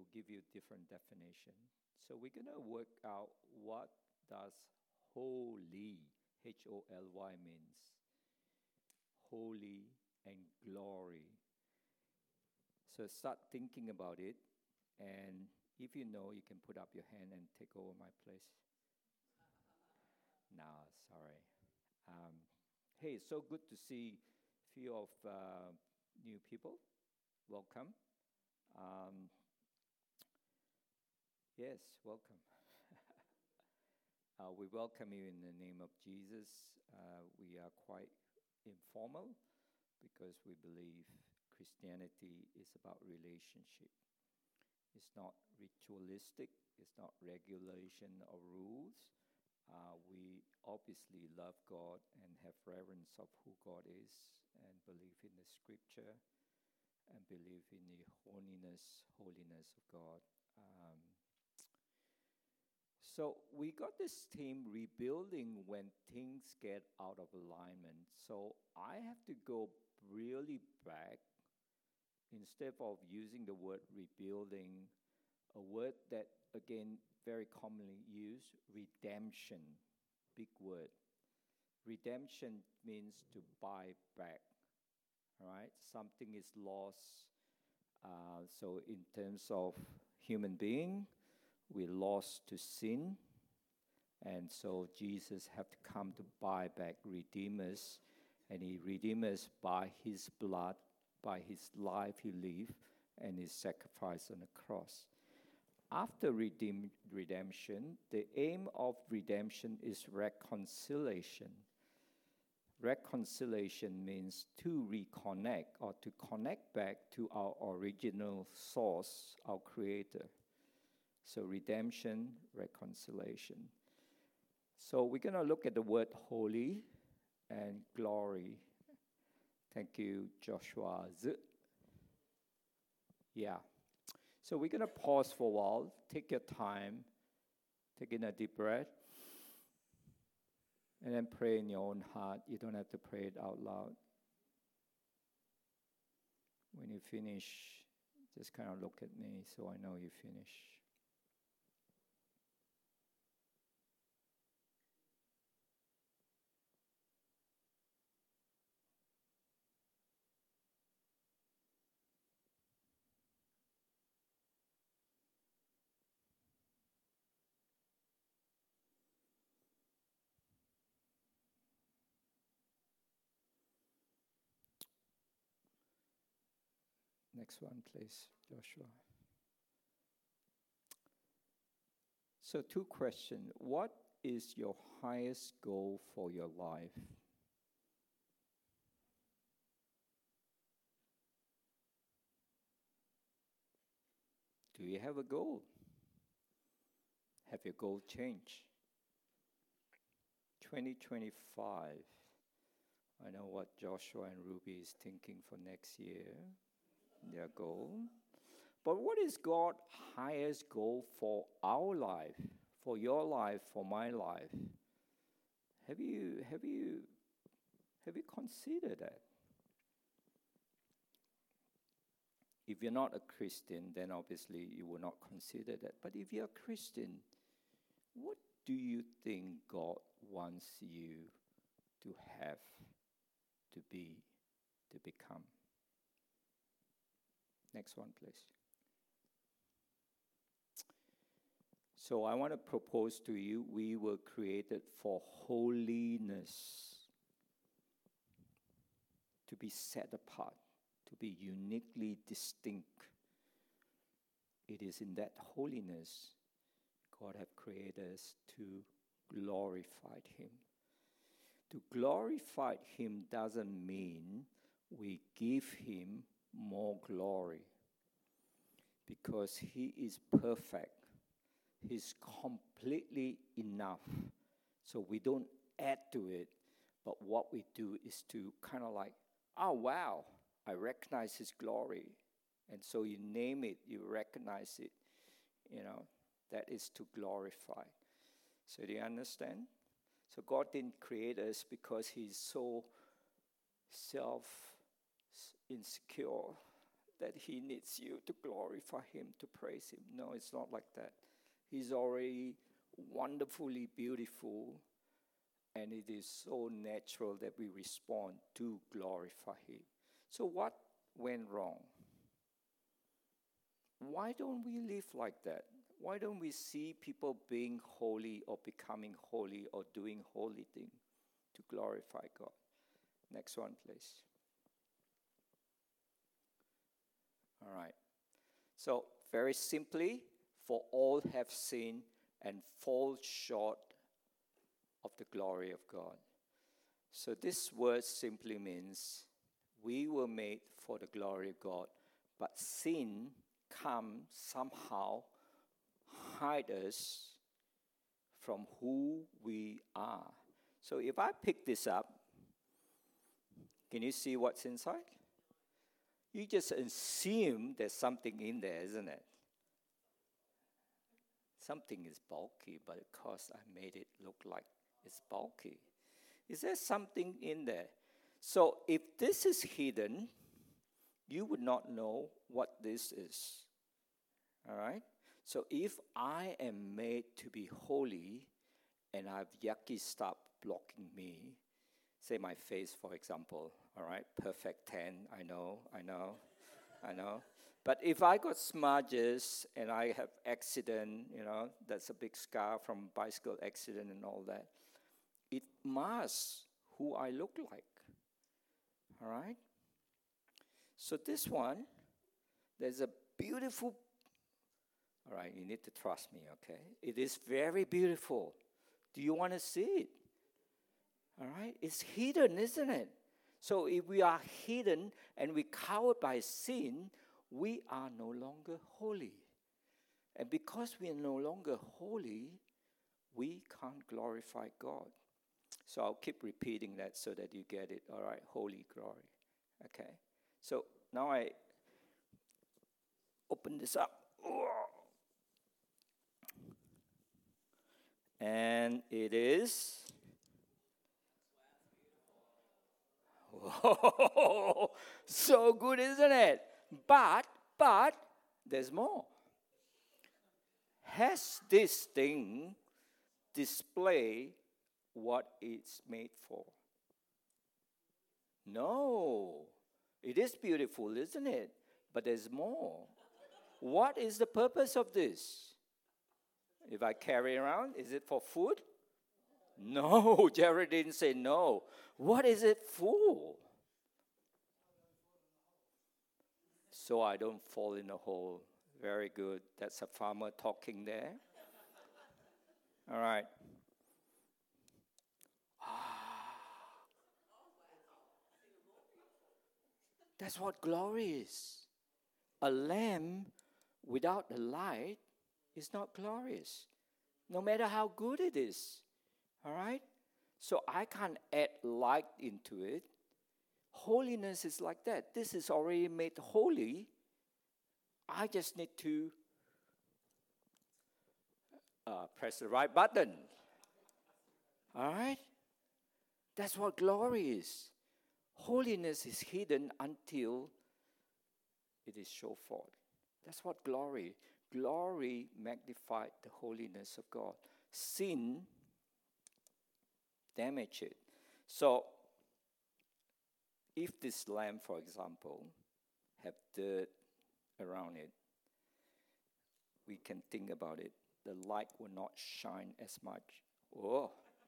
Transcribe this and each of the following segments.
will give you different definition. So we're going to work out what does holy, Holy, means. Holy and glory. So start thinking about it, and if you know, you can put up your hand and take over my place. No, sorry. Hey, it's so good to see a few of new people. Welcome. Yes, welcome. We welcome you in the name of Jesus. We are quite informal because we believe Christianity is about relationship. It's not ritualistic. It's not regulation or rules. We obviously love God and have reverence of who God is and believe in the scripture and believe in the holiness of God. So we got this theme, rebuilding when things get out of alignment. So I have to go really back. Instead of using the word rebuilding, a word that, again, very commonly used, redemption, big word. Redemption means to buy back, all right? Something is lost. So in terms of human being, we lost to sin, and so Jesus had to come to buy back, redeem us, and he redeemed us by his blood, by his life he lived, and his sacrifice on the cross. After redemption, the aim of redemption is reconciliation. Reconciliation means to reconnect or to connect back to our original source, our Creator. So redemption, reconciliation. So we're going to look at the word holy and glory. Thank you, Joshua. Yeah. So we're going to pause for a while. Take your time. Take in a deep breath. And then pray in your own heart. You don't have to pray it out loud. When you finish, just kind of look at me so I know you finished. Next one, please, Joshua. So 2 questions. What is your highest goal for your life? Do you have a goal? Have your goal changed? 2025. I know what Joshua and Ruby is thinking for next year. Their goal. But what is God's highest goal for our life, for your life, for my life? Have you considered that? If you're not a Christian, then obviously you will not consider that. But if you're a Christian, what do you think God wants you to have, to be, to become? Next one, please. So I want to propose to you, we were created for holiness, to be set apart, to be uniquely distinct. It is in that holiness God has created us to glorify him. To glorify him doesn't mean we give him more glory, because he is perfect. He's completely enough. So we don't add to it, but what we do is to kind of like, oh wow, I recognize his glory. And so you name it, you recognize it. That is to glorify. So do you understand? So God didn't create us because he's so insecure that he needs you to glorify him, to praise him. No, it's not like that. He's already wonderfully beautiful, and it is so natural that we respond to glorify him. So what went wrong? Why don't we live like that? Why don't we see people being holy or becoming holy or doing holy things to glorify God? Next one, please. All right. So, very simply, for all have sinned and fall short of the glory of God. So, this word simply means we were made for the glory of God, but sin comes somehow hide us from who we are. So, if I pick this up, can you see what's inside? You just assume there's something in there, isn't it? Something is bulky, but of course I made it look like it's bulky. Is there something in there? So if this is hidden, you would not know what this is. All right? So if I am made to be holy and I have yucky stuff blocking me, say my face, for example, all right? Perfect 10, I know. But if I got smudges and I have accident, that's a big scar from bicycle accident and all that, it masks who I look like, all right? So this one, there's a beautiful, all right, you need to trust me, okay? It is very beautiful. Do you want to see it? All right? It's hidden, isn't it? So if we are hidden and we're covered by sin, we are no longer holy. And because we are no longer holy, we can't glorify God. So I'll keep repeating that so that you get it. All right, holy glory. Okay. So now I open this up. And it is... Whoa, so good, isn't it? But there's more. Has this thing display what it's made for? No. It is beautiful, isn't it? But there's more. What is the purpose of this? If I carry around, is it for food? No, Jared didn't say no. What is it for? So I don't fall in a hole. Very good. That's a farmer talking there. All right. That's what glory is. A lamp without the light is not glorious, no matter how good it is. All right? So I can't add light into it. Holiness is like that. This is already made holy. I just need to press the right button. All right? That's what glory is. Holiness is hidden until it is shown forth. That's what glory. Glory magnified the holiness of God. Sin damage it. So, if this lamp, for example, have dirt around it, we can think about it. The light will not shine as much. Oh,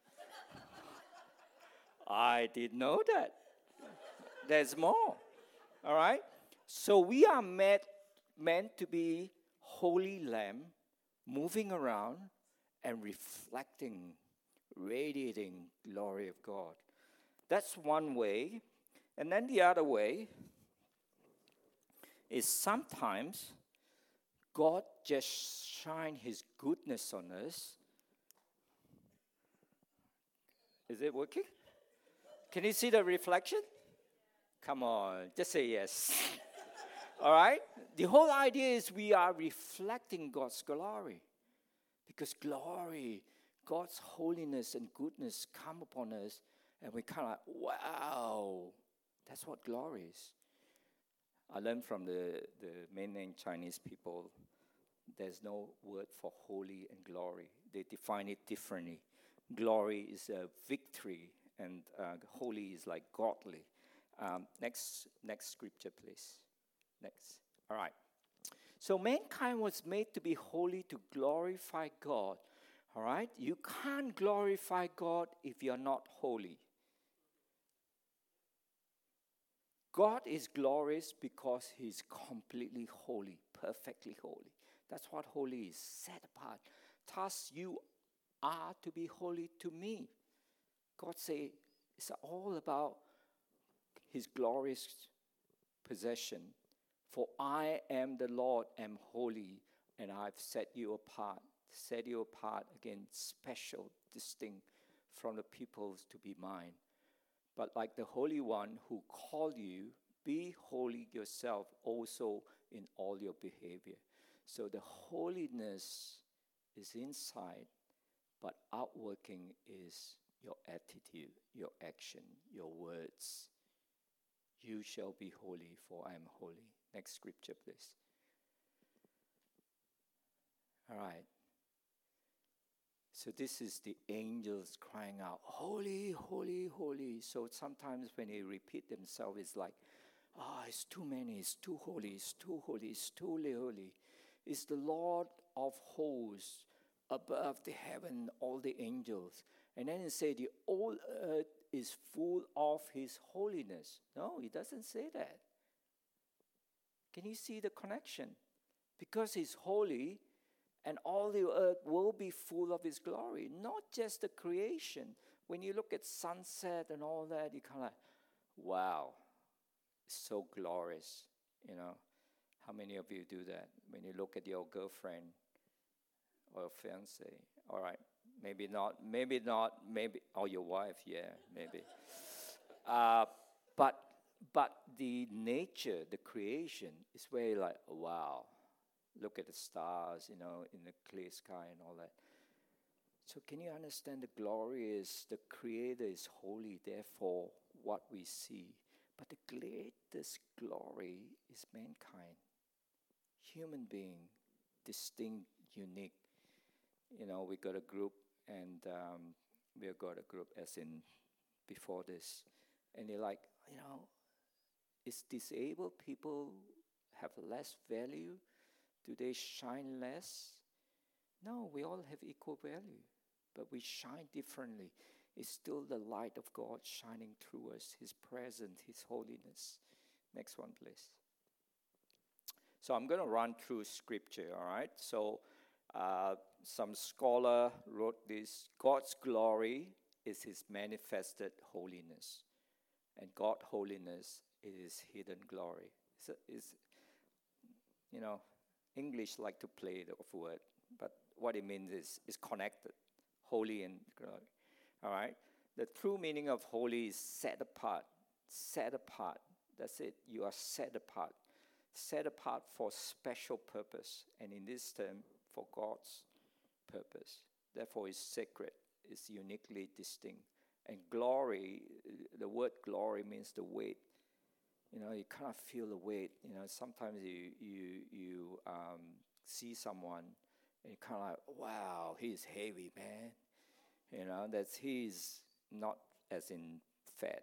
I didn't know that. There's more. All right? So we are meant to be holy lamb, moving around and reflecting, radiating glory of God. That's one way. And then the other way is sometimes God just shine his goodness on us. Is it working? Can you see the reflection? Come on, just say yes. All right? The whole idea is we are reflecting God's glory. Because glory, God's holiness and goodness come upon us, and we kind of like, wow, that's what glory is. I learned from the mainland Chinese people, there's no word for holy and glory. They define it differently. Glory is a victory, and holy is like godly. Next scripture, please. Next. All right. So mankind was made to be holy to glorify God. All right? You can't glorify God if you're not holy. God is glorious because He's completely holy, perfectly holy. That's what holy is, set apart. Thus you are to be holy to me. God say it's all about His glorious possession. For I am the Lord, am holy, and I've set you apart. Set you apart, again, special, distinct from the peoples to be mine. But like the Holy One who called you, be holy yourself also in all your behavior. So the holiness is inside, but outworking is your attitude, your action, your words. You shall be holy, for I am holy. Next scripture, please. All right. So this is the angels crying out, holy, holy, holy. So sometimes when they repeat themselves, it's like, it's too many, it's too holy, it's too holy, it's too holy. It's the Lord of hosts above the heaven, all the angels. And then it says the whole earth is full of His holiness. No, it doesn't say that. Can you see the connection? Because He's holy, and all the earth will be full of His glory. Not just the creation. When you look at sunset and all that, you kind of like, wow, it's so glorious. You know, how many of you do that? When you look at your girlfriend or fiance, all right, maybe not, or your wife, yeah, maybe. But the nature, the creation is very like, wow. Look at the stars, in the clear sky and all that. So can you understand the glory is, the Creator is holy, therefore what we see. But the greatest glory is mankind. Human being, distinct, unique. We got a group, and we got a group as in before this. And they're like, is disabled people have less value? Do they shine less? No, we all have equal value, but we shine differently. It's still the light of God shining through us, His presence, His holiness. Next one, please. So I'm going to run through scripture, all right? So some scholar wrote this: God's glory is His manifested holiness, and God's holiness is hidden glory. English like to play the word, but what it means is connected, holy and glory. All right? The true meaning of holy is set apart. Set apart. That's it. You are set apart. Set apart for special purpose, and in this term, for God's purpose. Therefore, it's sacred. It's uniquely distinct. And glory, the word glory means the weight. You kind of feel the weight. Sometimes you see someone and you kind of like, wow, he's heavy, man. He's not as in fat.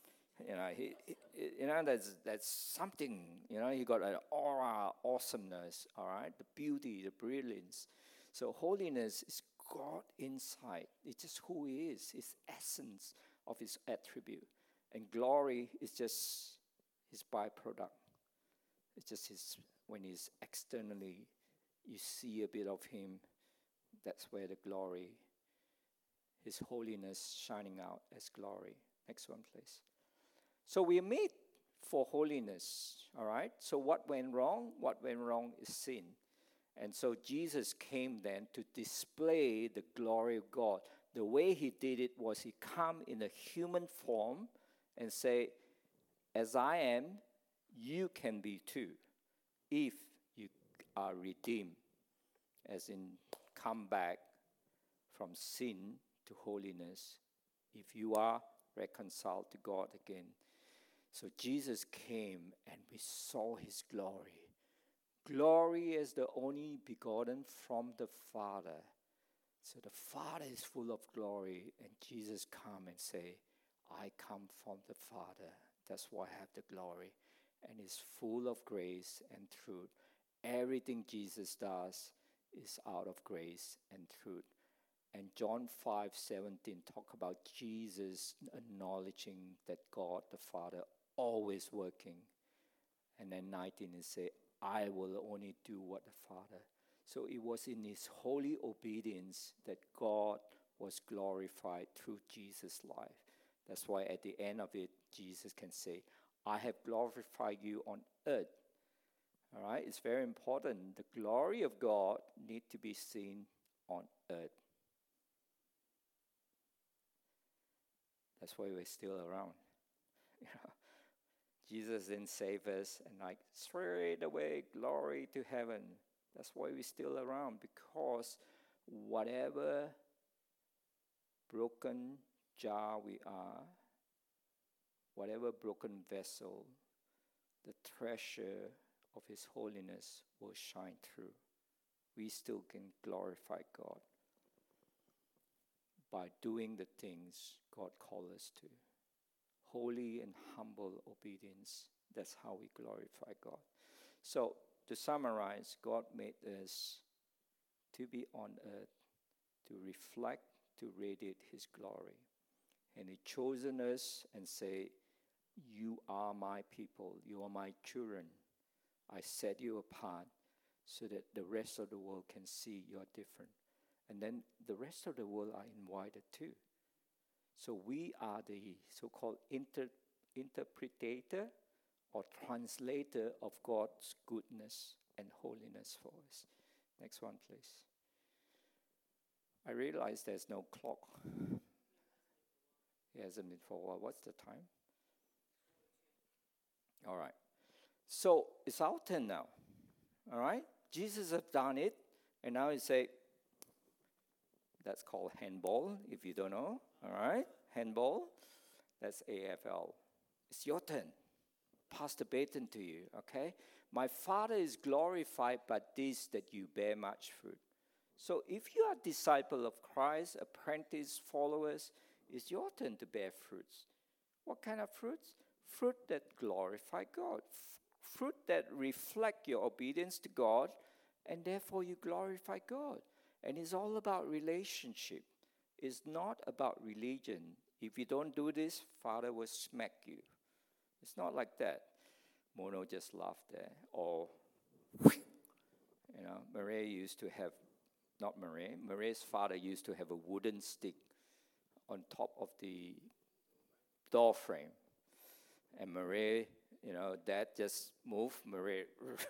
That's something. He got an aura, awesomeness. All right, the beauty, the brilliance. So holiness is God inside. It's just who He is. His essence of His attribute, and glory is just His byproduct. It's just when He's externally, you see a bit of Him. That's where the glory, His holiness shining out as glory. Next one, please. So we are made for holiness, all right? So what went wrong? What went wrong is sin. And so Jesus came then to display the glory of God. The way He did it was He come in a human form and say, as I am, you can be too, if you are redeemed, as in come back from sin to holiness, if you are reconciled to God again. So Jesus came and we saw his glory. Glory is the only begotten from the Father. So the Father is full of glory, and Jesus come and say, I come from the Father. That's why I have the glory. And it's full of grace and truth. Everything Jesus does is out of grace and truth. And John 5:17 talk about Jesus acknowledging that God the Father always working. And then 19 is say, I will only do what the Father. So it was in his holy obedience that God was glorified through Jesus' life. That's why at the end of it, Jesus can say, I have glorified you on earth. All right, it's very important. The glory of God need to be seen on earth. That's why we're still around. You know, Jesus didn't save us and like straight away, glory to heaven. That's why we're still around, because whatever broken jar we are, whatever broken vessel, the treasure of his holiness will shine through. We still can glorify God by doing the things God called us to. Holy and humble obedience. That's how we glorify God. So, to summarize, God made us to be on earth, to reflect, to radiate his glory. And he chosen us and say, you are my people, you are my children. I set you apart so that the rest of the world can see you are different. And then the rest of the world are invited too. So we are the so-called interpreter or translator of God's goodness and holiness for us. Next one, please. I realize there's no clock. It hasn't been for a while. What's the time? All right. So it's our turn now. All right? Jesus has done it. And now he say, that's called handball, if you don't know. All right? Handball. That's AFL. It's your turn. Pass the baton to you, okay? My Father is glorified by this, that you bear much fruit. So if you are a disciple of Christ, apprentice, followers, it's your turn to bear fruits. What kind of fruits? Fruit that glorify God. Fruit that reflect your obedience to God, and therefore you glorify God. And it's all about relationship. It's not about religion. If you don't do this, Father will smack you. It's not like that. Mono just laughed there. Or, Maria used to have, not Maria, Maria's father used to have a wooden stick on top of the door frame. And Maria, Dad just moved. Maria,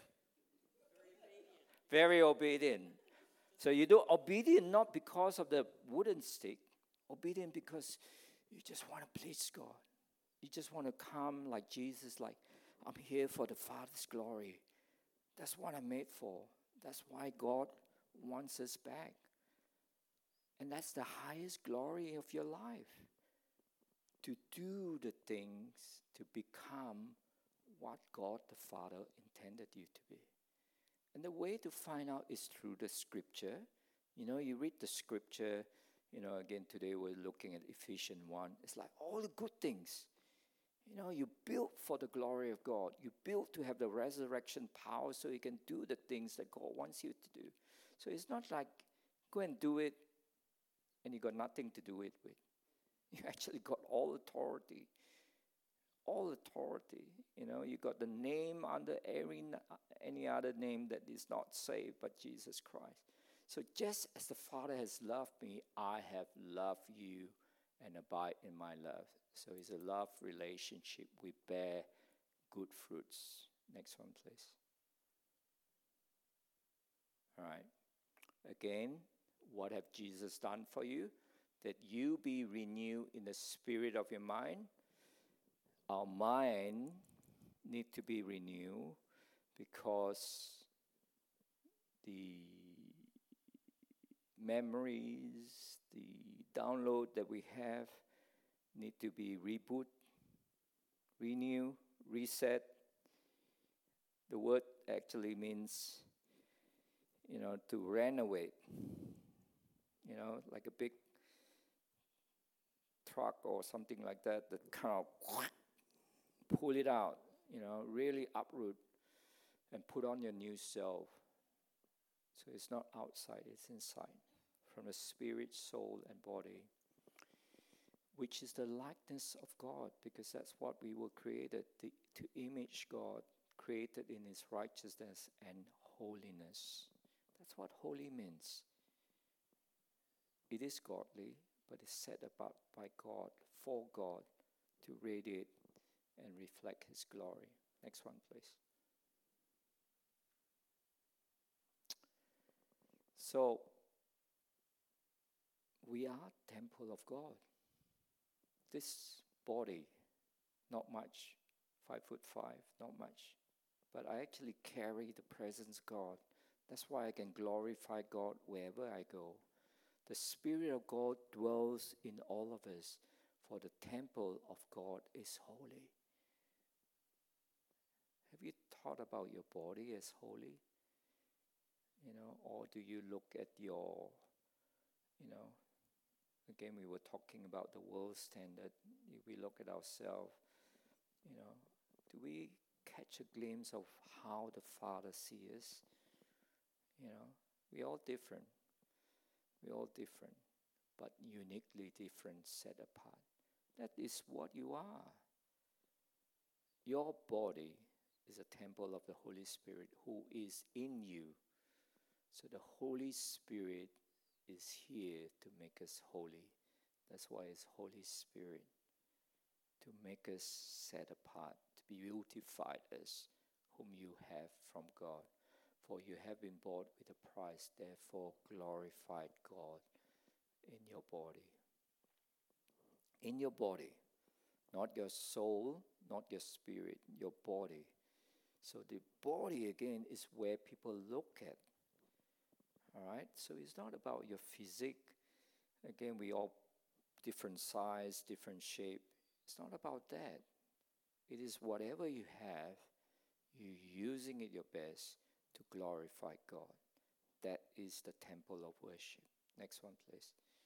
very obedient. So you do obedient not because of the wooden stick, obedient because you just want to please God. You just want to come like Jesus, like, I'm here for the Father's glory. That's what I'm made for. That's why God wants us back. And that's the highest glory of your life. To do the things to become what God the Father intended you to be. And the way to find out is through the scripture. You read the scripture, again today we're looking at Ephesians 1. It's like all the good things. You built for the glory of God. You built to have the resurrection power so you can do the things that God wants you to do. So it's not like go and do it and you got nothing to do it with. You actually got all authority. All authority. You got the name under any other name that is not saved but Jesus Christ. So just as the Father has loved me, I have loved you and abide in my love. So it's a love relationship. We bear good fruits. Next one, please. All right. Again, what have Jesus done for you? That you be renewed in the spirit of your mind. Our mind need to be renewed because the memories, the download that we have need to be renew, reset. The word actually means, to renovate. Like a big truck or something like that kind of pull it out, really uproot and put on your new self. So it's not outside, it's inside, from the spirit, soul, and body, which is the likeness of God, because that's what we were created, to image God, created in His righteousness and holiness. That's what holy means. It is godly, but it's set apart by God, for God, to radiate and reflect His glory. Next one, please. So, we are temple of God. This body, not much, 5'5", not much, but I actually carry the presence of God. That's why I can glorify God wherever I go. The Spirit of God dwells in all of us, for the temple of God is holy. Have you thought about your body as holy? Or do you look at your, again, we were talking about the world standard. If we look at ourselves, do we catch a glimpse of how the Father sees us? We're all different. We're all different, but uniquely different, set apart. That is what you are. Your body is a temple of the Holy Spirit who is in you. So the Holy Spirit is here to make us holy. That's why it's Holy Spirit, to make us set apart, to beautify us, whom you have from God. For you have been bought with a price, therefore glorify God in your body. In your body, not your soul, not your spirit, your body. So the body, again, is where people look at. All right? So it's not about your physique. Again, we all different size, different shape. It's not about that. It is whatever you have, you're using it your best to glorify God. That is the temple of worship. Next one, please.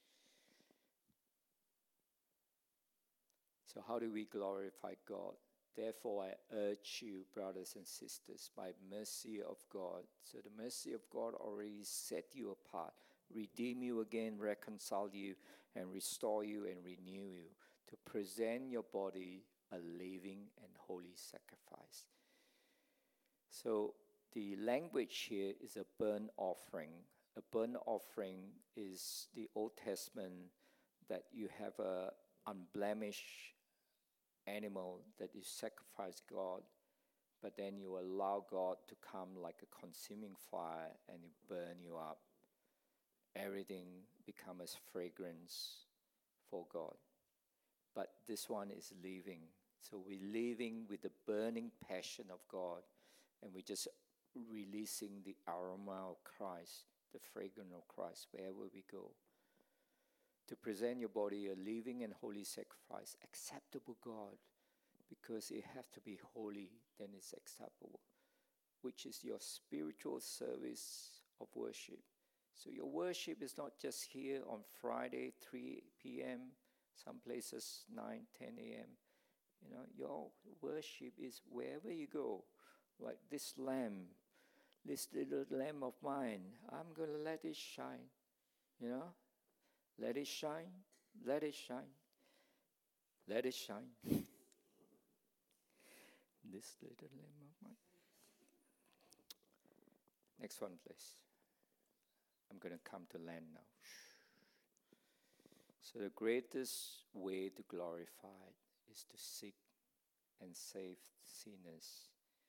So how do we glorify God? Therefore, I urge you, brothers and sisters, by mercy of God. So the mercy of God already set you apart, redeem you again, reconcile you, and restore you and renew you, to present your body a living and holy sacrifice. So the language here is a burnt offering. A burnt offering is the Old Testament, that you have a unblemished animal that you sacrifice God, but then you allow God to come like a consuming fire and it burn you up. Everything becomes fragrance for God. But this one is living. So we're living with the burning passion of God, and we're just releasing the aroma of Christ, the fragrance of Christ, wherever we go. To present your body a living and holy sacrifice, acceptable God, because it has to be holy, then it's acceptable, which is your spiritual service of worship. So your worship is not just here on Friday, 3 p.m., some places 9, 10 a.m. Your worship is wherever you go. Like this lamb, this little lamb of mine, I'm going to let it shine. Let it shine, let it shine, let it shine. This little lamb of mine. Next one, please. I'm going to come to land now. So the greatest way to glorify is to seek and save sinners.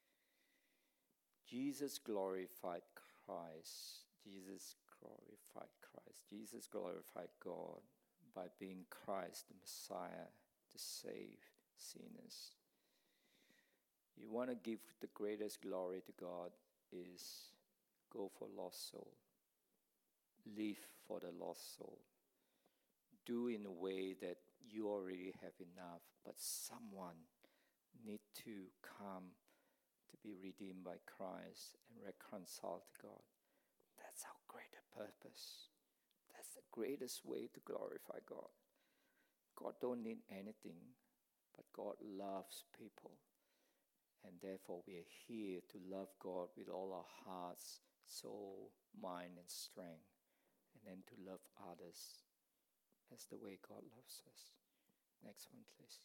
Jesus glorified Christ. Jesus glorified Christ. Jesus glorified God by being Christ, the Messiah, to save sinners. You want to give the greatest glory to God is go for lost soul. Live for the lost soul. Do in a way that you already have enough, but someone need to come to be redeemed by Christ and reconciled to God. That's our greater purpose. That's the greatest way to glorify God. God don't need anything, but God loves people. And therefore we are here to love God with all our hearts, soul, mind, and strength. And then to love others as the way God loves us. Next one, please.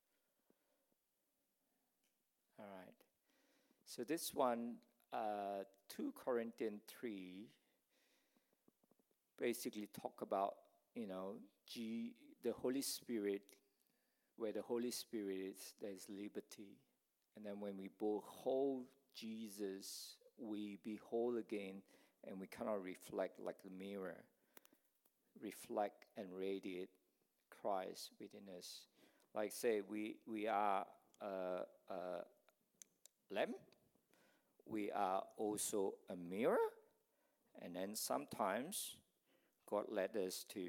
All right. So this one, 2 Corinthians 3, basically talk about, the Holy Spirit. Where the Holy Spirit is, there is liberty. And then when we behold Jesus, we behold again, and we cannot reflect like a mirror, reflect and radiate Christ within us. Like say, we are a lamp. We are also a mirror. And then sometimes God led us to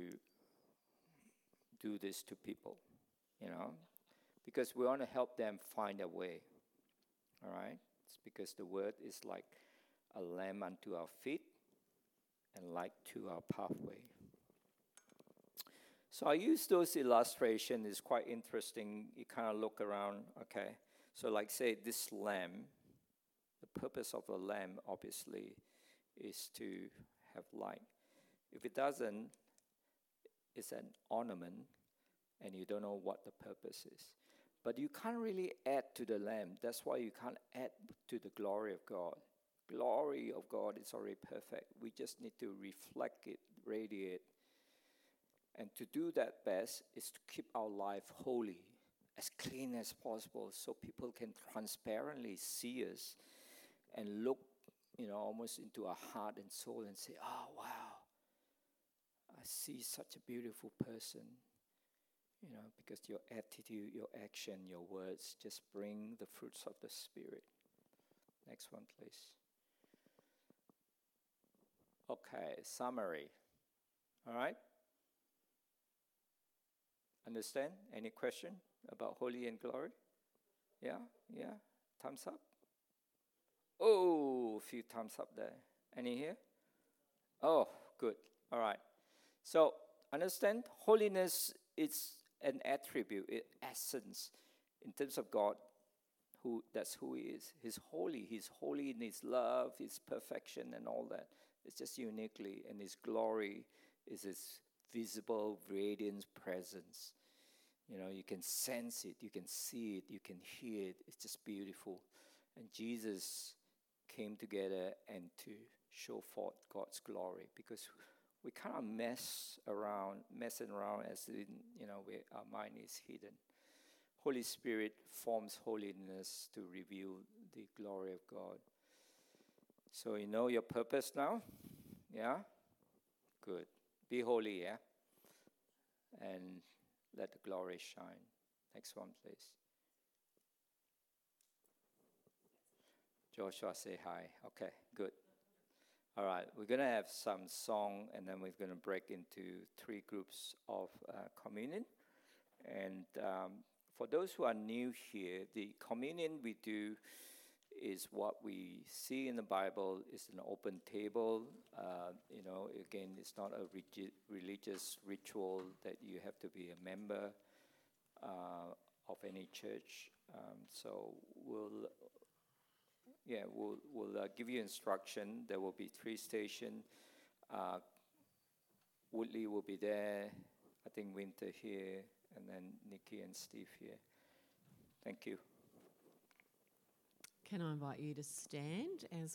do this to people, because we want to help them find a way. All right? It's because the word is like a lamp unto our feet and light to our pathway. So I use those illustrations. It's quite interesting. You kind of look around, okay? So like say this lamp, the purpose of a lamp obviously is to have light. If it doesn't, it's an ornament, and you don't know what the purpose is. But you can't really add to the lamp. That's why you can't add to the glory of God. Glory of God is already perfect. We just need to reflect it, radiate. And to do that best is to keep our life holy, as clean as possible, so people can transparently see us and look, almost into our heart and soul and say, oh, wow, I see such a beautiful person. Because your attitude, your action, your words just bring the fruits of the Spirit. Next one, please. Okay, summary. All right? Understand? Any question about holy and glory? Yeah? Thumbs up? Oh, a few thumbs up there. Any here? Oh, good. All right. So, understand, holiness is an attribute, an essence, in terms of God. That's who He is. He's holy. He's holy in His love, His perfection, and all that. It's just uniquely, and His glory is His visible, radiant presence. You can sense it, you can see it, you can hear it. It's just beautiful. And Jesus came together and to show forth God's glory, because we kind of messing around as in, where our mind is hidden. Holy Spirit forms holiness to reveal the glory of God. So you know your purpose now? Yeah? Good. Be holy, yeah? And let the glory shine. Next one, please. Joshua, say hi. Okay, good. All right, we're going to have some song, and then we're going to break into 3 groups of communion. And for those who are new here, the communion we do is what we see in the Bible. It's an open table. Again, it's not a religious ritual that you have to be a member of any church. So we'll give you instruction. There will be 3 stations. Woodley will be there. I think Winter here, and then Nikki and Steve here. Thank you. Can I invite you to stand as